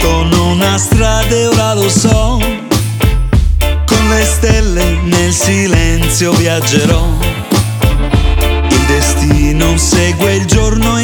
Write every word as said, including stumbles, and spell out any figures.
sono una strada e ora lo so, con le stelle nel silenzio viaggerò. Il destino segue il giorno in